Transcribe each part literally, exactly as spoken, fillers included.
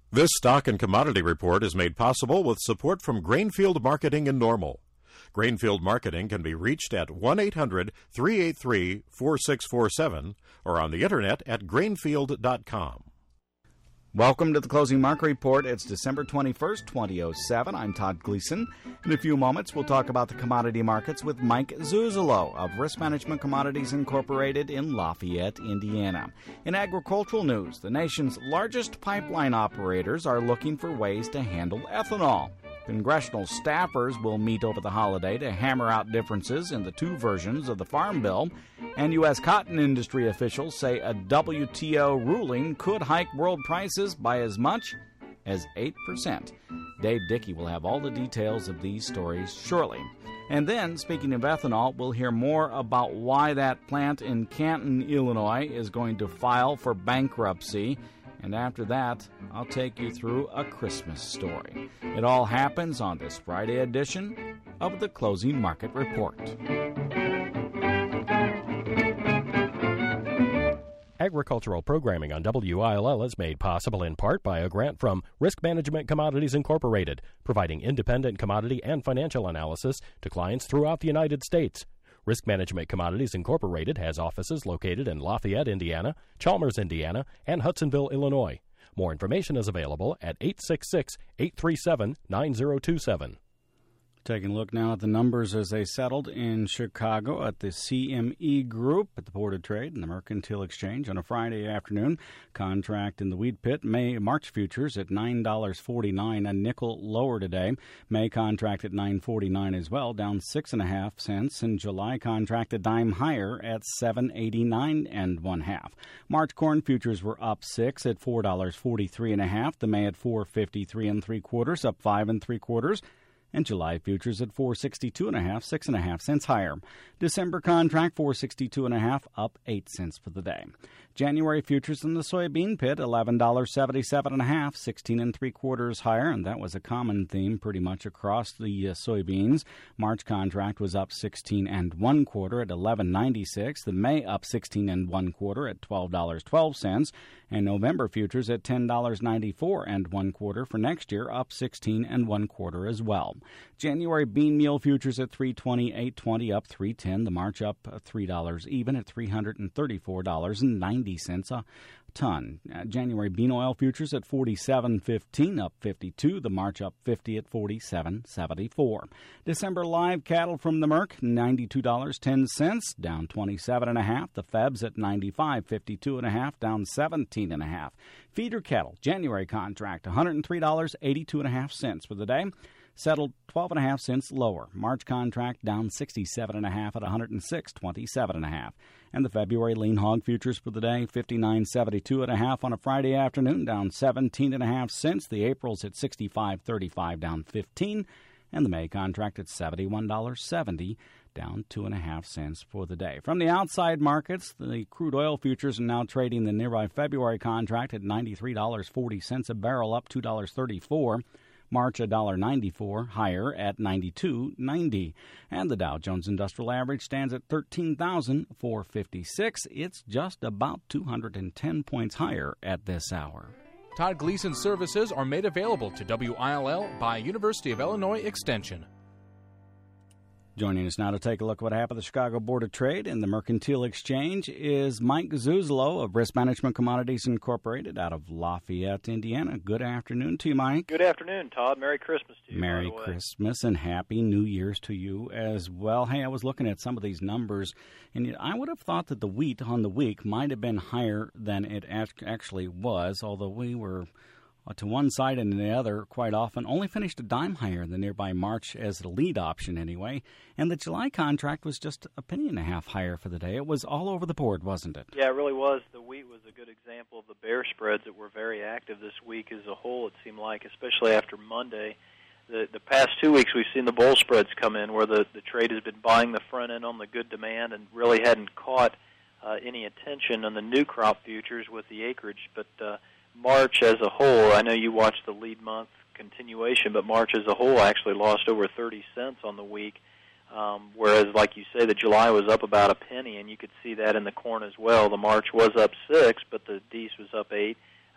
This stock and commodity report is made possible with support from Grainfield Marketing in Normal. Grainfield Marketing can be reached at one eight hundred, three eight three, four six four seven or on the internet at grainfield dot com. Welcome to the Closing Market Report. It's December twenty-first, twenty oh seven. I'm Todd Gleason. In a few moments, we'll talk about the commodity markets with Mike Zuzolo of Risk Management Commodities Incorporated in Lafayette, Indiana. In agricultural news, the nation's largest pipeline operators are looking for ways to handle ethanol. Congressional staffers will meet over the holiday to hammer out differences in the two versions of the Farm Bill, and U S cotton industry officials say a W T O ruling could hike world prices by as much as eight percent. Dave Dickey will have all the details of these stories shortly. And then, speaking of ethanol, we'll hear more about why that plant in Canton, Illinois is going to file for bankruptcy. And after that, I'll take you through a Christmas story. It all happens on this Friday edition of the Closing Market Report. Agricultural programming on W I L L is made possible in part by a grant from Risk Management Commodities Incorporated, providing independent commodity and financial analysis to clients throughout the United States. Risk Management Commodities Incorporated has offices located in Lafayette, Indiana, Chalmers, Indiana, and Hudsonville, Illinois. More information is available at eight six six, eight three seven, nine zero two seven. Taking a look now at the numbers as they settled in Chicago at the C M E Group at the Board of Trade and the Mercantile Exchange on a Friday afternoon. Contract in the wheat pit, May March futures at nine dollars and forty-nine cents, a nickel lower today. May contract at nine dollars and forty-nine cents as well, down six and a half cents. And July contract a dime higher at seven dollars and eighty-nine cents and one half. March corn futures were up six at four dollars and forty-three and a half. The May at four dollars and fifty-three and three quarters, up five and three quarters. And July futures at four sixty-two and a half, six and a half cents higher. December contract four sixty-two and a half, up eight cents for the day. January futures in the soybean pit eleven dollars and seventy-seven and a half, sixteen and three quarters higher, and that was a common theme pretty much across the uh, soybeans. March contract was up sixteen and one quarter at eleven ninety-six. The May up sixteen and one quarter at twelve dollars and twelve cents, and November futures at ten dollars and ninety-four and one quarter for next year, up sixteen and one quarter as well. January bean meal futures at three twenty-eight twenty, up three ten. The March up three dollars even at three hundred thirty-four dollars and ninety cents a ton. Uh, January bean oil futures at forty-seven fifteen, up fifty-two. The March up fifty at forty-seven seventy-four. December live cattle from the Merc, ninety-two dollars and ten cents, down twenty-seven and a half. The Febs at ninety-five fifty-two and a half, down seventeen and a half. Feeder cattle, January contract, one hundred three dollars and eighty-two and a half cents for the day. Settled twelve and a half cents lower. March contract down sixty-seven and a half at one hundred six twenty-seven and a half. And the February lean hog futures for the day, fifty-nine seventy-two and a half on a Friday afternoon, down seventeen and a half cents. The April's at sixty-five thirty-five, down fifteen. And the May contract at seventy-one dollars and seventy, down two and a half cents for the day. From the outside markets, the crude oil futures are now trading the nearby February contract at ninety-three dollars and forty cents a barrel, up two dollars and thirty-four cents. March one dollar and ninety-four cents, higher at ninety-two ninety. And the Dow Jones Industrial Average stands at thirteen thousand four hundred fifty-six. It's just about two hundred ten points higher at this hour. Todd Gleason services are made available to W I L L by University of Illinois Extension. Joining us now to take a look at what happened at the Chicago Board of Trade and the Mercantile Exchange is Mike Zuzolo of Risk Management Commodities Incorporated out of Lafayette, Indiana. Good afternoon to you, Mike. Good afternoon, Todd. Merry Christmas to you. Merry Christmas and Happy New Year's to you as well. Hey, I was looking at some of these numbers, and I would have thought that the wheat on the week might have been higher than it actually was, although we were to one side and the other quite often, only finished a dime higher than nearby March as the lead option anyway. And the July contract was just a penny and a half higher for the day. It was all over the board, wasn't it? Yeah, it really was. The wheat was a good example of the bear spreads that were very active this week as a whole, it seemed like, especially after Monday. The the past two weeks we've seen the bull spreads come in where the, the trade has been buying the front end on the good demand and really hadn't caught uh, any attention on the new crop futures with the acreage. But uh, March as a whole, I know you watched the lead month continuation, but March as a whole actually lost over thirty cents on the week, um, whereas, like you say, the July was up about a penny, and you could see that in the corn as well. The March was up six, but the Dees was up eight.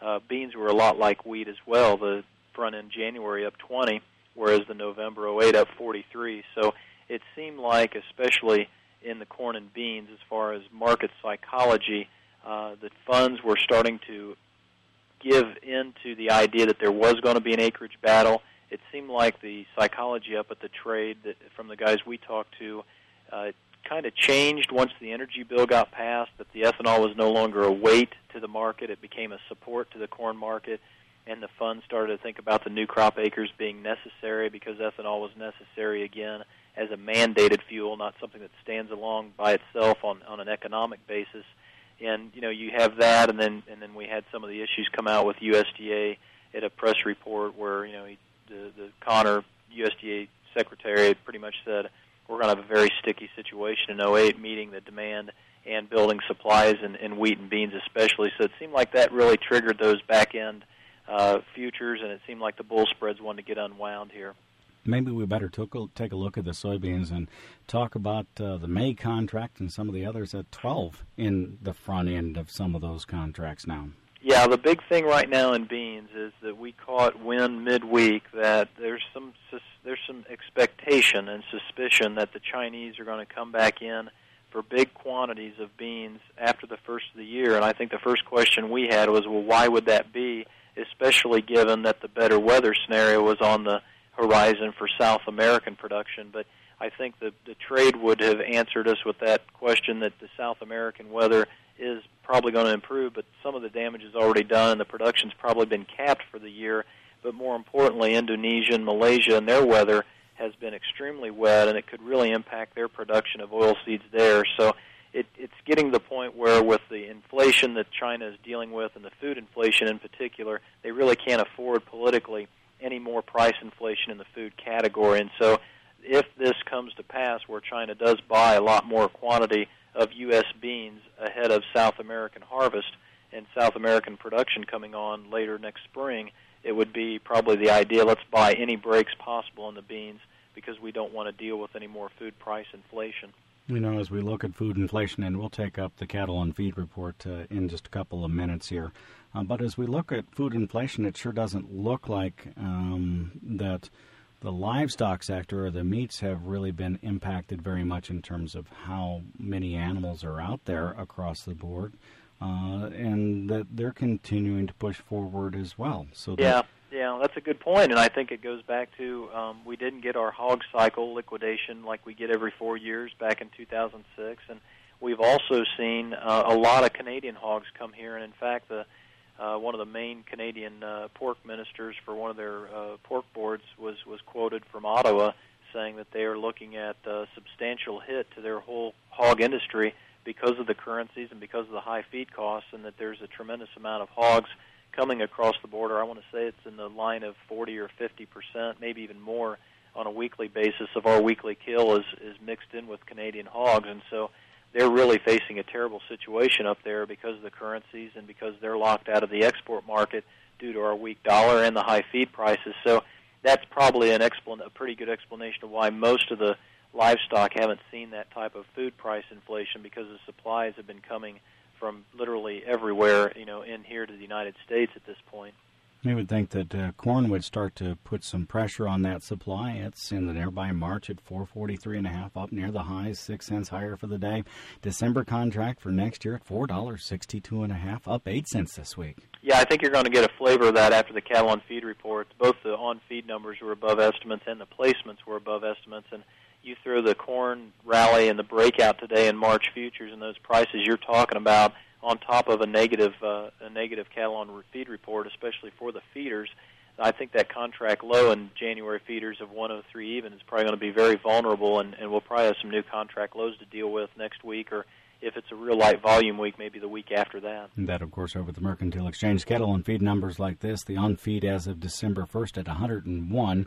uh, beans were a lot like wheat as well. The front end January up twenty, whereas the November oh eight up forty-three. So it seemed like, especially in the corn and beans, as far as market psychology, uh, the funds were starting to give into the idea that there was going to be an acreage battle. It seemed like the psychology up at the trade that from the guys we talked to uh, kind of changed once the energy bill got passed, that the ethanol was no longer a weight to the market. It became a support to the corn market, and the funds started to think about the new crop acres being necessary because ethanol was necessary again as a mandated fuel, not something that stands alone by itself on, on an economic basis. And, you know, you have that, and then and then we had some of the issues come out with U S D A at a press report where, you know, he, the, the Connor U S D A secretary pretty much said, we're going to have a very sticky situation in oh eight, meeting the demand and building supplies in, in wheat and beans especially. So it seemed like that really triggered those back-end uh, futures, and it seemed like the bull spreads wanted to get unwound here. Maybe we better take a look at the soybeans and talk about uh, the May contract and some of the others at twelve in the front end of some of those contracts now. Yeah, the big thing right now in beans is that we caught wind midweek that there's some there's some expectation and suspicion that the Chinese are going to come back in for big quantities of beans after the first of the year. And I think the first question we had was, well, why would that be, especially given that the better weather scenario was on the horizon for South American production. But I think the, the trade would have answered us with that question, that the South American weather is probably going to improve, but some of the damage is already done, and the production's probably been capped for the year. But more importantly, Indonesia and Malaysia and their weather has been extremely wet, and it could really impact their production of oilseeds there. So it, it's getting to the point where with the inflation that China is dealing with, and the food inflation in particular, they really can't afford politically any more price inflation in the food category. And so if this comes to pass where China does buy a lot more quantity of U S beans ahead of South American harvest and South American production coming on later next spring, it would be probably the idea, let's buy any breaks possible in the beans because we don't want to deal with any more food price inflation. You know, as we look at food inflation, and we'll take up the cattle and feed report uh, in just a couple of minutes here, uh, but as we look at food inflation, it sure doesn't look like um, that the livestock sector or the meats have really been impacted very much in terms of how many animals are out there across the board, uh, and that they're continuing to push forward as well. So that yeah, yeah, that's a good point, and I think it goes back to um, we didn't get our hog cycle liquidation like we get every four years back in two thousand six, and we've also seen uh, a lot of Canadian hogs come here, and in fact, the Uh, one of the main Canadian uh, pork ministers for one of their uh, pork boards was, was quoted from Ottawa saying that they are looking at a substantial hit to their whole hog industry because of the currencies and because of the high feed costs, and that there's a tremendous amount of hogs coming across the border. I want to say it's in the line of forty or fifty percent, maybe even more, on a weekly basis of our weekly kill is, is mixed in with Canadian hogs. And so they're really facing a terrible situation up there because of the currencies and because they're locked out of the export market due to our weak dollar and the high feed prices. So that's probably an explan- a pretty good explanation of why most of the livestock haven't seen that type of food price inflation, because the supplies have been coming from literally everywhere, you know, in here to the United States at this point. You would think that uh, corn would start to put some pressure on that supply. It's in the nearby March at four forty-three and a half, up near the highs, six cents higher for the day. December contract for next year at four dollars sixty-two and a half, up eight cents this week. Yeah, I think you're going to get a flavor of that after the cattle on feed reports. Both the on feed numbers were above estimates and the placements were above estimates. And you throw the corn rally and the breakout today in March futures and those prices you're talking about on top of a negative uh, a negative cattle on feed report, especially for the feeders, I think that contract low in January feeders of one oh three even is probably going to be very vulnerable, and, and we'll probably have some new contract lows to deal with next week, or if it's a real light volume week, maybe the week after that. And that, of course, over at the Mercantile Exchange. Cattle on feed numbers like this, the on feed as of December first at one hundred one,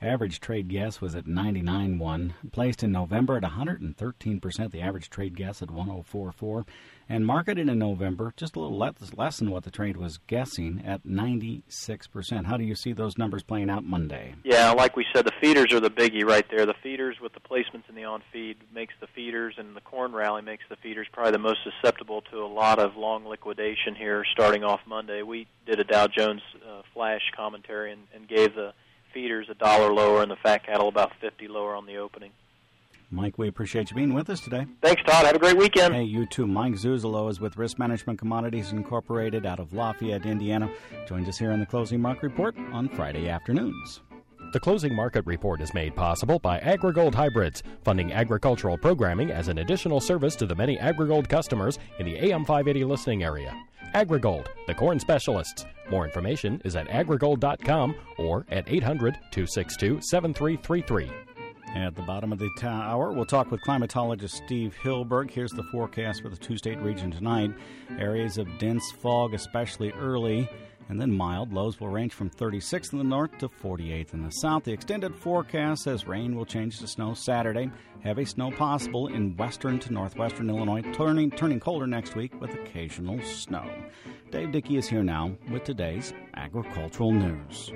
Average trade guess was at ninety-nine point one. Placed in November at one hundred thirteen percent. The average trade guess at one oh four point four. And marketed in November, just a little less, less than what the trade was guessing, at ninety-six percent. How do you see those numbers playing out Monday? Yeah, like we said, the feeders are the biggie right there. The feeders with the placements in the on-feed makes the feeders, and the corn rally makes the feeders probably the most susceptible to a lot of long liquidation here starting off Monday. We did a Dow Jones uh, flash commentary and, and gave the feeders a dollar lower and the fat cattle about fifty lower on the opening. Mike, we appreciate you being with us today. Thanks, Todd. Have a great weekend. Hey, you too. Mike Zuzolo is with Risk Management Commodities Incorporated out of Lafayette, Indiana. Joins us here on the Closing Market Report on Friday afternoons. The Closing Market Report is made possible by AgriGold Hybrids, funding agricultural programming as an additional service to the many AgriGold customers in the A M five eighty listening area. AgriGold, the corn specialists. More information is at agrigold dot com or at eight hundred, two six two, seven three three three. At the bottom of the hour, we'll talk with climatologist Steve Hilberg. Here's the forecast for the two-state region tonight. Areas of dense fog, especially early, and then mild. Lows will range from thirty-six in the north to forty-eight in the south. The extended forecast says rain will change to snow Saturday. Heavy snow possible in western to northwestern Illinois, turning turning colder next week with occasional snow. Dave Dickey is here now with today's agricultural news.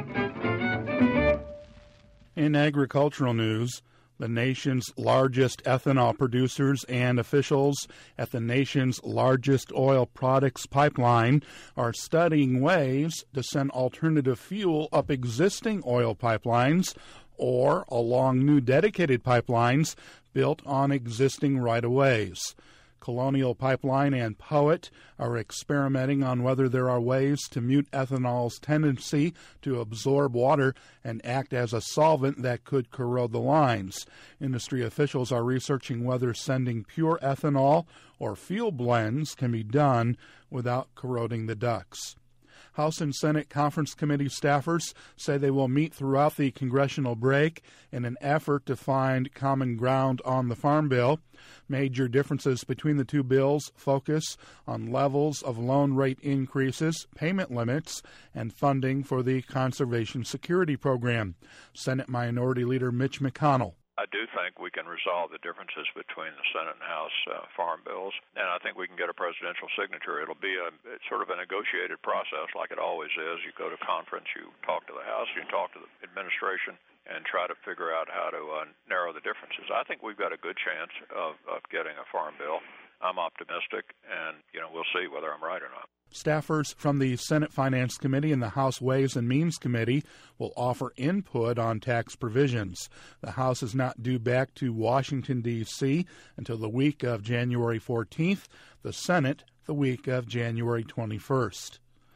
In agricultural news, the nation's largest ethanol producers and officials at the nation's largest oil products pipeline are studying ways to send alternative fuel up existing oil pipelines or along new dedicated pipelines built on existing right-of-ways. Colonial Pipeline and Poet are experimenting on whether there are ways to mute ethanol's tendency to absorb water and act as a solvent that could corrode the lines. Industry officials are researching whether sending pure ethanol or fuel blends can be done without corroding the ducts. House and Senate Conference Committee staffers say they will meet throughout the congressional break in an effort to find common ground on the Farm Bill. Major differences between the two bills focus on levels of loan rate increases, payment limits, and funding for the Conservation Security Program. Senate Minority Leader Mitch McConnell. I do think we can resolve the differences between the Senate and House uh, farm bills, and I think we can get a presidential signature. It'll be a it's sort of a negotiated process like it always is. You go to conference, you talk to the House, you talk to the administration, and try to figure out how to uh, narrow the differences. I think we've got a good chance of, of getting a farm bill. I'm optimistic, and you know we'll see whether I'm right or not. Staffers from the Senate Finance Committee and the House Ways and Means Committee will offer input on tax provisions. The House is not due back to Washington, D C until the week of January fourteenth, the Senate the week of January twenty-first.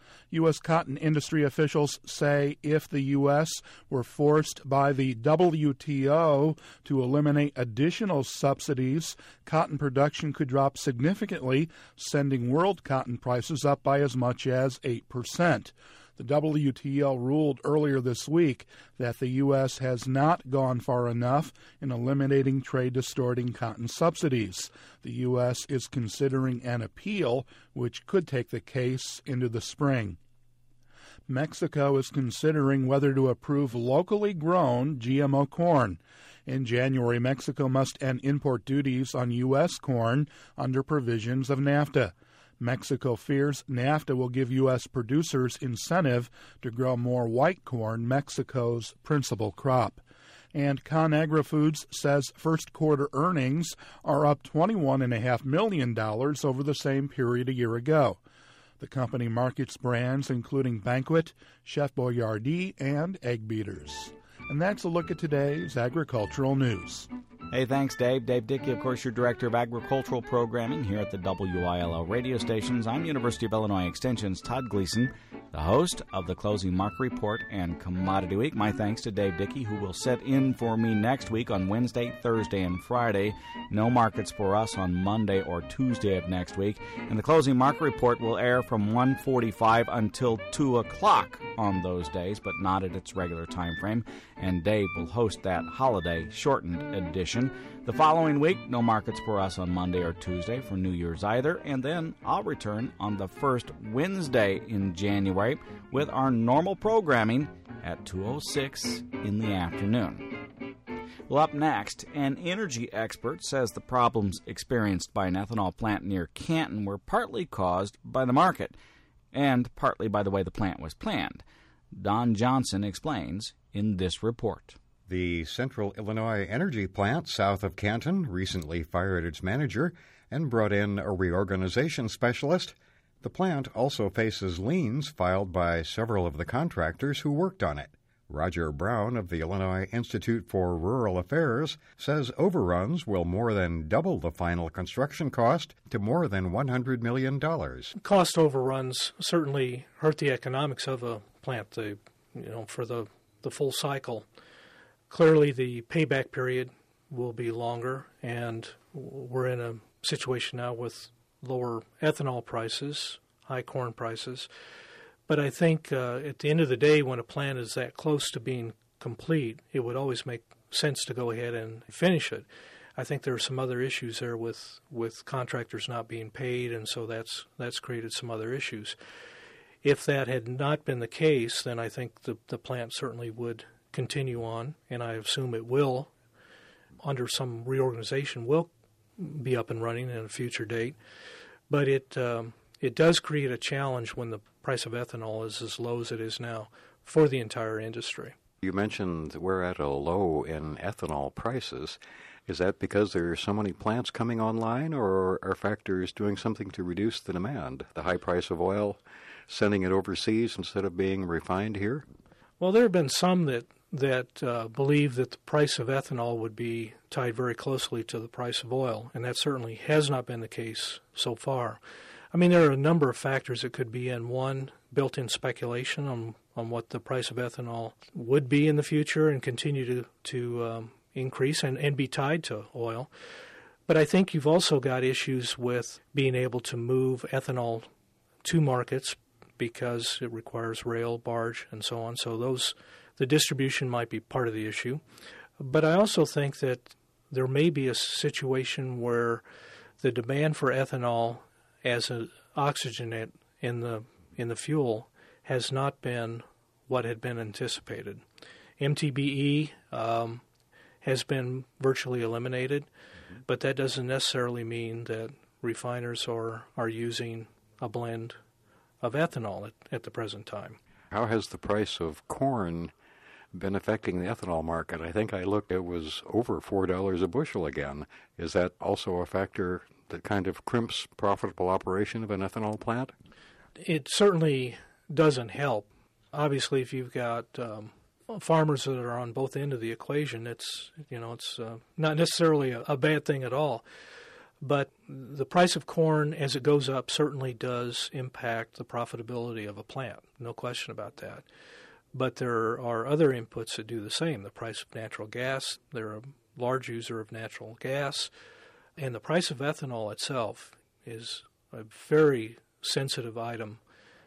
U S cotton industry officials say if the U S were forced by the W T O to eliminate additional subsidies, cotton production could drop significantly, sending world cotton prices up by as much as eight percent. The W T O ruled earlier this week that the U S has not gone far enough in eliminating trade-distorting cotton subsidies. The U S is considering an appeal, which could take the case into the spring. Mexico is considering whether to approve locally grown G M O corn. In January, Mexico must end import duties on U S corn under provisions of NAFTA. Mexico fears NAFTA will give U S producers incentive to grow more white corn, Mexico's principal crop. And ConAgra Foods says first quarter earnings are up twenty-one point five million dollars over the same period a year ago. The company markets brands including Banquet, Chef Boyardee, and Egg Beaters. And that's a look at today's agricultural news. Hey, thanks, Dave. Dave Dickey, of course, your Director of Agricultural Programming here at the W I L L radio stations. I'm University of Illinois Extension's Todd Gleason, the host of the Closing Market Report and Commodity Week. My thanks to Dave Dickey, who will set in for me next week on Wednesday, Thursday, and Friday. No markets for us on Monday or Tuesday of next week. And the Closing Market Report will air from one forty-five until two o'clock on those days, but not at its regular time frame. And Dave will host that holiday shortened edition. The following week, no markets for us on Monday or Tuesday for New Year's either, and then I'll return on the first Wednesday in January with our normal programming at two oh six in the afternoon. Well, up next, an energy expert says the problems experienced by an ethanol plant near Canton were partly caused by the market and partly by the way the plant was planned. Don Johnson explains in this report. The Central Illinois Energy Plant south of Canton recently fired its manager and brought in a reorganization specialist. The plant also faces liens filed by several of the contractors who worked on it. Roger Brown of the Illinois Institute for Rural Affairs says overruns will more than double the final construction cost to more than one hundred million dollars. Cost overruns certainly hurt the economics of a plant, the, you know, for the, the full cycle. Clearly, the payback period will be longer, and we're in a situation now with lower ethanol prices, high corn prices. But I think uh, at the end of the day, when a plant is that close to being complete, it would always make sense to go ahead and finish it. I think there are some other issues there with, with contractors not being paid, and so that's that's created some other issues. If that had not been the case, then I think the, the plant certainly would continue on, and I assume it will, under some reorganization, will be up and running at a future date. But it um, it does create a challenge when the price of ethanol is as low as it is now for the entire industry. You mentioned we're at a low in ethanol prices. Is that because there are so many plants coming online, or are factors doing something to reduce the demand? The high price of oil, sending it overseas instead of being refined here? Well, there have been some that that uh, believe that the price of ethanol would be tied very closely to the price of oil, and that certainly has not been the case so far. I mean, there are a number of factors that could be in. One, built-in speculation on, on what the price of ethanol would be in the future and continue to, to um, increase and, and be tied to oil. But I think you've also got issues with being able to move ethanol to markets because it requires rail, barge, and so on. So those the distribution might be part of the issue. But I also think that there may be a situation where the demand for ethanol as an oxygenate in the in the fuel has not been what had been anticipated. M T B E um, has been virtually eliminated, mm-hmm. but that doesn't necessarily mean that refiners are, are using a blend of ethanol at, at the present time. How has the price of corn been affecting the ethanol market? I think I looked, it was over four dollars a bushel again. Is that also a factor that kind of crimps profitable operation of an ethanol plant? It certainly doesn't help. Obviously, if you've got um, farmers that are on both ends of the equation, it's you know it's uh, not necessarily a, a bad thing at all. But the price of corn, as it goes up, certainly does impact the profitability of a plant. No question about that. But there are other inputs that do the same. The price of natural gas, they're a large user of natural gas. And the price of ethanol itself is a very sensitive item.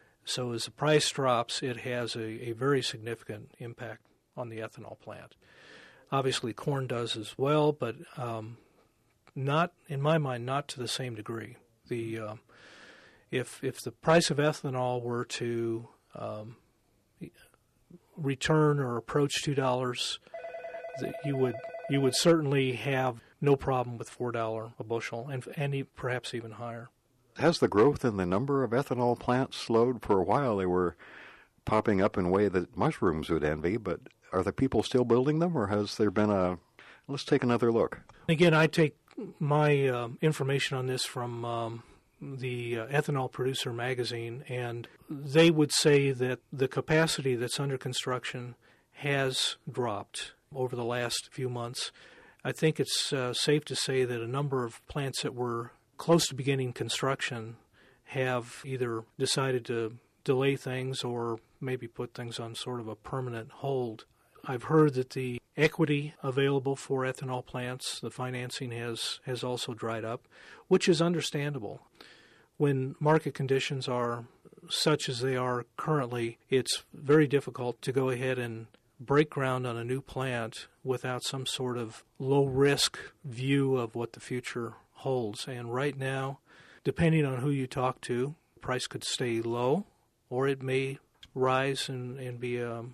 So as the price drops, it has a, a very significant impact on the ethanol plant. Obviously, corn does as well, but um, not, in my mind, not to the same degree. The uh, if if the price of ethanol were to um, return or approach two dollars, you would you would certainly have no problem with four dollars a bushel, and, and perhaps even higher. Has the growth in the number of ethanol plants slowed? For a while they were popping up in a way that mushrooms would envy, but are the people still building them, or has there been a, let's take another look? Again, I take my uh, information on this from um, the uh, Ethanol Producer magazine, and they would say that the capacity that's under construction has dropped over the last few months. I think it's uh, safe to say that a number of plants that were close to beginning construction have either decided to delay things or maybe put things on sort of a permanent hold. I've heard that the equity available for ethanol plants, the financing has, has also dried up, which is understandable. When market conditions are such as they are currently, it's very difficult to go ahead and break ground on a new plant without some sort of low-risk view of what the future holds. And right now, depending on who you talk to, price could stay low, or it may rise and, and be a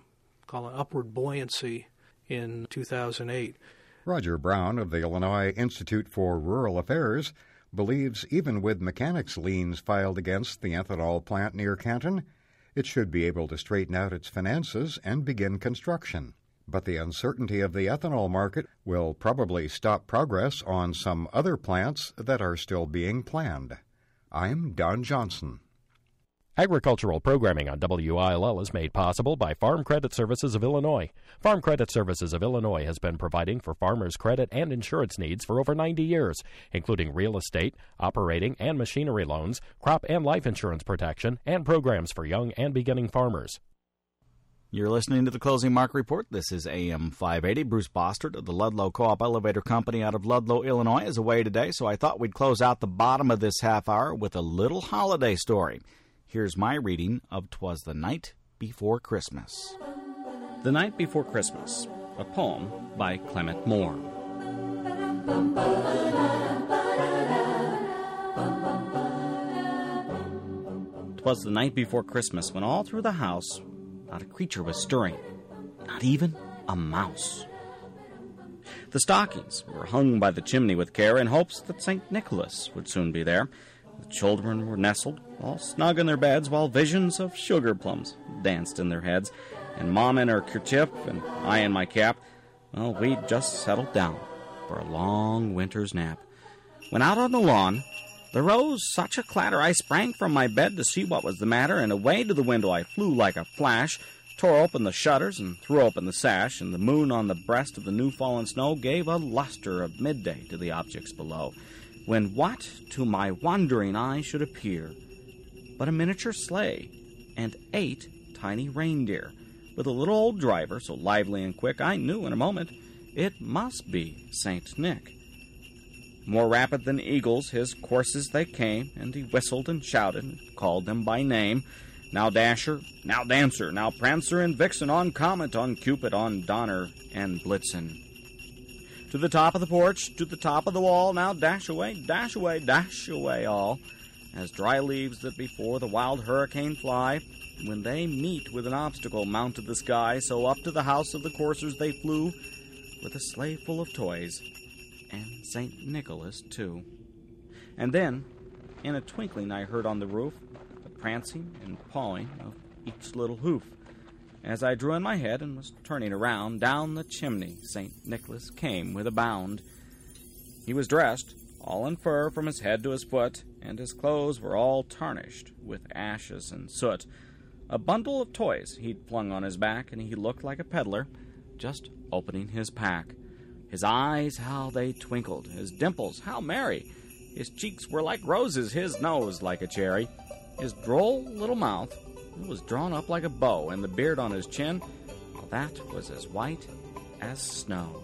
call it upward buoyancy in two thousand eight. Roger Brown of the Illinois Institute for Rural Affairs believes even with mechanics liens filed against the ethanol plant near Canton, it should be able to straighten out its finances and begin construction. But the uncertainty of the ethanol market will probably stop progress on some other plants that are still being planned. I'm Don Johnson. Agricultural programming on W I L L is made possible by Farm Credit Services of Illinois. Farm Credit Services of Illinois has been providing for farmers' credit and insurance needs for over ninety years, including real estate, operating and machinery loans, crop and life insurance protection, and programs for young and beginning farmers. You're listening to the Closing Market Report. This is A M five eighty. Bruce Bostard of the Ludlow Co-op Elevator Company out of Ludlow, Illinois, is away today, so I thought we'd close out the bottom of this half hour with a little holiday story. Here's my reading of 'Twas the Night Before Christmas. The Night Before Christmas, a poem by Clement Moore. 'Twas the night before Christmas when all through the house not a creature was stirring, not even a mouse. The stockings were hung by the chimney with care in hopes that Saint Nicholas would soon be there. The children were nestled, all snug in their beds, while visions of sugar plums danced in their heads. And Mom in her kerchief and I in my cap, well, we'd just settled down for a long winter's nap. When out on the lawn, there rose such a clatter, I sprang from my bed to see what was the matter, and away to the window I flew like a flash, tore open the shutters and threw open the sash, and the moon on the breast of the new-fallen snow gave a luster of midday to the objects below. When what to my wondering eye should appear but a miniature sleigh and eight tiny reindeer, with a little old driver so lively and quick I knew in a moment it must be Saint Nick. More rapid than eagles his courses they came, and he whistled and shouted and called them by name. Now Dasher, now Dancer, now Prancer and Vixen, on Comet, on Cupid, on Donner and Blitzen. To the top of the porch, to the top of the wall, now dash away, dash away, dash away all, as dry leaves that before the wild hurricane fly, when they meet with an obstacle mounted the sky, so up to the house of the coursers they flew, with a sleigh full of toys, and Saint Nicholas too. And then, in a twinkling I heard on the roof the prancing and pawing of each little hoof. As I drew in my head and was turning around, down the chimney Saint Nicholas came with a bound. He was dressed, all in fur from his head to his foot, and his clothes were all tarnished with ashes and soot. A bundle of toys he'd flung on his back, and he looked like a peddler, just opening his pack. His eyes, how they twinkled, his dimples, how merry. His cheeks were like roses, his nose like a cherry. His droll little mouth was drawn up like a bow, and the beard on his chin, well, that was as white as snow.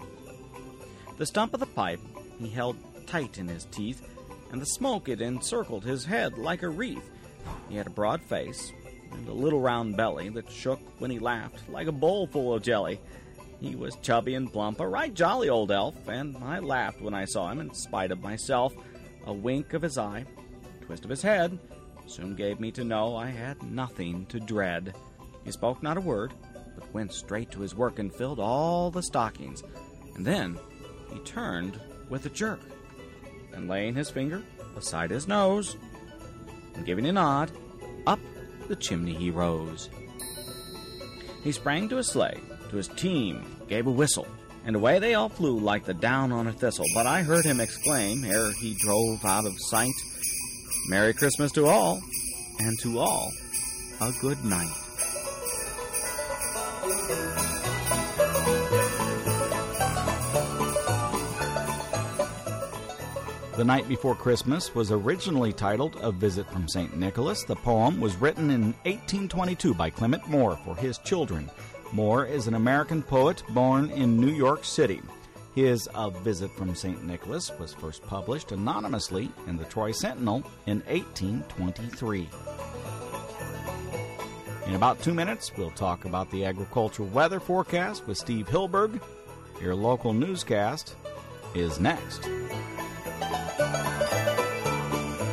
The stump of the pipe he held tight in his teeth, and the smoke it encircled his head like a wreath. He had a broad face, and a little round belly that shook when he laughed like a bowl full of jelly. He was chubby and plump, a right jolly old elf, and I laughed when I saw him in spite of myself. A wink of his eye, a twist of his head, soon gave me to know I had nothing to dread. He spoke not a word, but went straight to his work and filled all the stockings. And then he turned with a jerk, and laying his finger beside his nose, and giving a nod, up the chimney he rose. He sprang to his sleigh, to his team, gave a whistle, and away they all flew like the down on a thistle. But I heard him exclaim, ere he drove out of sight, Merry Christmas to all, and to all a good night. The Night Before Christmas was originally titled A Visit from Saint Nicholas. The poem was written in eighteen twenty-two by Clement Moore for his children. Moore is an American poet born in New York City. His A Visit from Saint Nicholas was first published anonymously in the Troy Sentinel in eighteen twenty-three. In about two minutes, we'll talk about the agricultural weather forecast with Steve Hilberg. Your local newscast is next.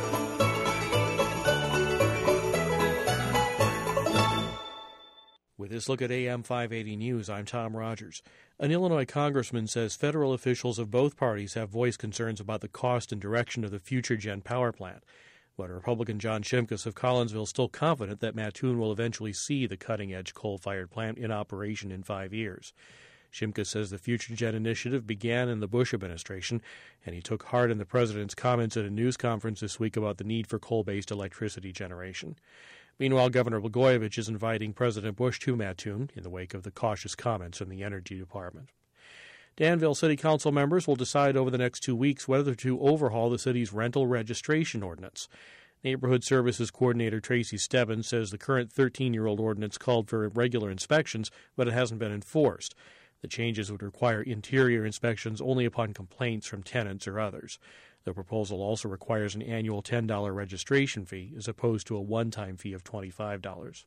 With this look at A M five eighty News, I'm Tom Rogers. An Illinois congressman says federal officials of both parties have voiced concerns about the cost and direction of the FutureGen power plant. But Republican John Shimkus of Collinsville is still confident that Mattoon will eventually see the cutting-edge coal-fired plant in operation in five years. Shimkus says the FutureGen initiative began in the Bush administration, and he took heart in the president's comments at a news conference this week about the need for coal-based electricity generation. Meanwhile, Governor Blagojevich is inviting President Bush to Mattoon in the wake of the cautious comments from the Energy Department. Danville City Council members will decide over the next two weeks whether to overhaul the city's rental registration ordinance. Neighborhood Services Coordinator Tracy Stebbins says the current thirteen-year-old ordinance called for regular inspections, but it hasn't been enforced. The changes would require interior inspections only upon complaints from tenants or others. The proposal also requires an annual ten dollars registration fee as opposed to a one-time fee of twenty-five dollars.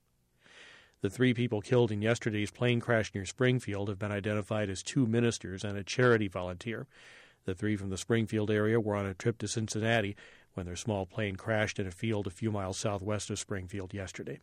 The three people killed in yesterday's plane crash near Springfield have been identified as two ministers and a charity volunteer. The three from the Springfield area were on a trip to Cincinnati when their small plane crashed in a field a few miles southwest of Springfield yesterday.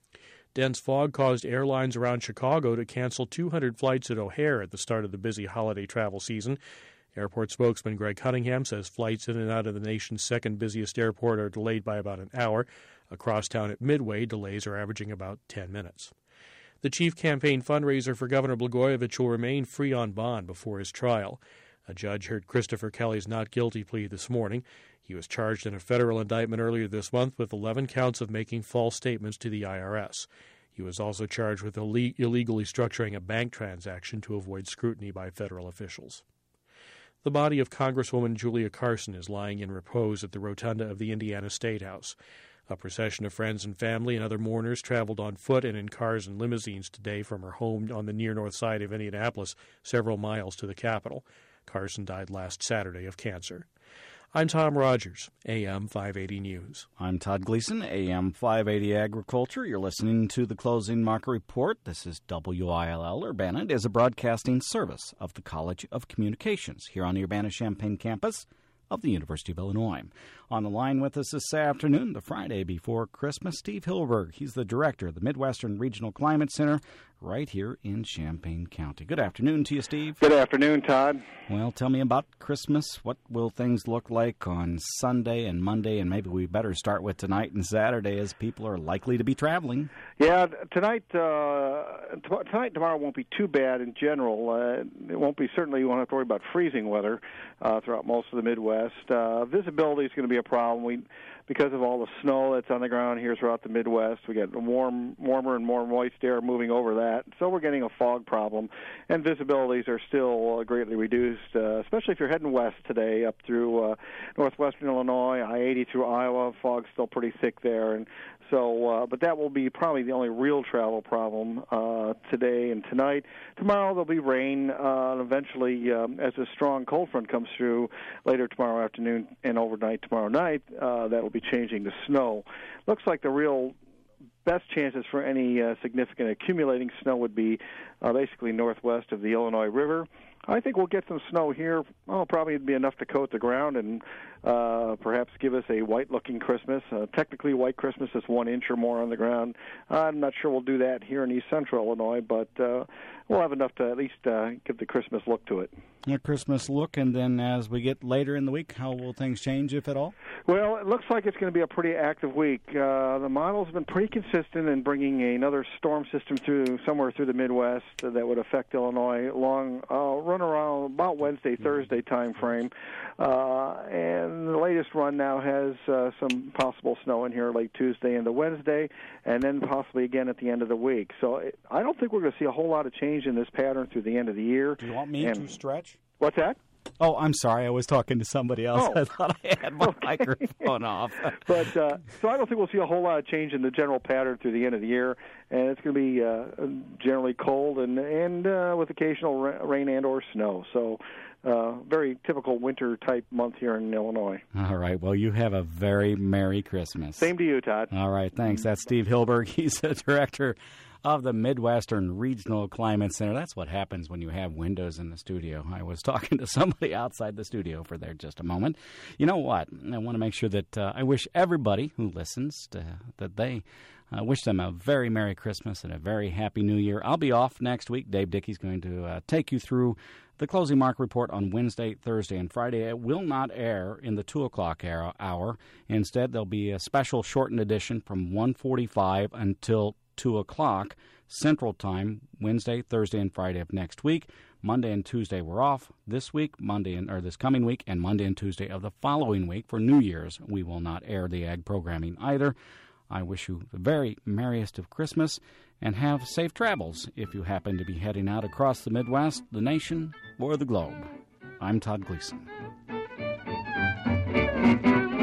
Dense fog caused airlines around Chicago to cancel two hundred flights at O'Hare at the start of the busy holiday travel season. Airport spokesman Greg Cunningham says flights in and out of the nation's second busiest airport are delayed by about an hour. Across town at Midway, delays are averaging about ten minutes. The chief campaign fundraiser for Governor Blagojevich will remain free on bond before his trial. A judge heard Christopher Kelly's not guilty plea this morning. He was charged in a federal indictment earlier this month with eleven counts of making false statements to the I R S. He was also charged with ille- illegally structuring a bank transaction to avoid scrutiny by federal officials. The body of Congresswoman Julia Carson is lying in repose at the rotunda of the Indiana State House. A procession of friends and family and other mourners traveled on foot and in cars and limousines today from her home on the near north side of Indianapolis, several miles to the Capitol. Carson died last Saturday of cancer. I'm Tom Rogers, A M five eighty News. I'm Todd Gleason, A M five eighty Agriculture. You're listening to the Closing Market Report. This is W I L L Urbana. It is a broadcasting service of the College of Communications here on the Urbana-Champaign campus of the University of Illinois. On the line with us this afternoon, the Friday before Christmas, Steve Hilberg. He's the director of the Midwestern Regional Climate Center right here in Champaign County. Good afternoon to you, Steve. Good afternoon, Todd. Well, tell me about Christmas. What will things look like on Sunday and Monday? And maybe we better start with tonight and Saturday as people are likely to be traveling. Yeah, tonight uh, t- tonight and tomorrow won't be too bad in general. Uh, it won't be, certainly you won't have to worry about freezing weather uh, throughout most of the Midwest. Uh, visibility is going to be a problem. We Because of all the snow that's on the ground here throughout the Midwest, we get warm, warmer and more moist air moving over that. So we're getting a fog problem, and visibilities are still uh, greatly reduced, uh, especially if you're heading west today up through uh, northwestern Illinois, I eighty through Iowa. Fog's still pretty thick there, and so, uh, but that will be probably the only real travel problem uh, today and tonight. Tomorrow there'll be rain, uh, and eventually, um, as a strong cold front comes through later tomorrow afternoon and overnight tomorrow night, uh, that will be changing to snow. Looks like the real best chances for any uh, significant accumulating snow would be uh, basically northwest of the Illinois River. I think we'll get some snow here. Well, probably it'd be enough to coat the ground and uh, perhaps give us a white-looking Christmas. Uh, technically, white Christmas is one inch or more on the ground. I'm not sure we'll do that here in east central Illinois, but uh, we'll have enough to at least uh, give the Christmas look to it. A Christmas look, and then as we get later in the week, how will things change, if at all? Well, it looks like it's going to be a pretty active week. Uh, the model's been pretty consistent in bringing another storm system through somewhere through the Midwest that would affect Illinois along, uh, run around about Wednesday, Thursday time frame. Uh, and the latest run now has uh, some possible snow in here late Tuesday into Wednesday, and then possibly again at the end of the week. So it, I don't think we're going to see a whole lot of change in this pattern through the end of the year. Do you want me and, to stretch? What's that? Oh, I'm sorry. I was talking to somebody else. Oh. I thought I had my Okay. microphone off. But uh, so I don't think we'll see a whole lot of change in the general pattern through the end of the year, and it's going to be uh, generally cold and and uh, with occasional ra- rain and or snow. So uh, very typical winter type month here in Illinois. All right. Well, you have a very Merry Christmas. Same to you, Todd. All right. Thanks. That's Steve Hilberg. He's the director of the Midwestern Regional Climate Center. That's what happens when you have windows in the studio. I was talking to somebody outside the studio for there just a moment. You know what? I want to make sure that uh, I wish everybody who listens to, that they I wish them a very Merry Christmas and a very Happy New Year. I'll be off next week. Dave Dickey's going to uh, take you through the closing market report on Wednesday, Thursday, and Friday. It will not air in the two o'clock hour. Instead, there'll be a special shortened edition from one forty-five until two o'clock Central Time, Wednesday, Thursday, and Friday of next week. Monday and Tuesday we're off this week, Monday and, or this coming week, and Monday and Tuesday of the following week for New Year's. We will not air the ag programming either. I wish you the very merriest of Christmas and have safe travels if you happen to be heading out across the Midwest, the nation, or the globe. I'm Todd Gleason.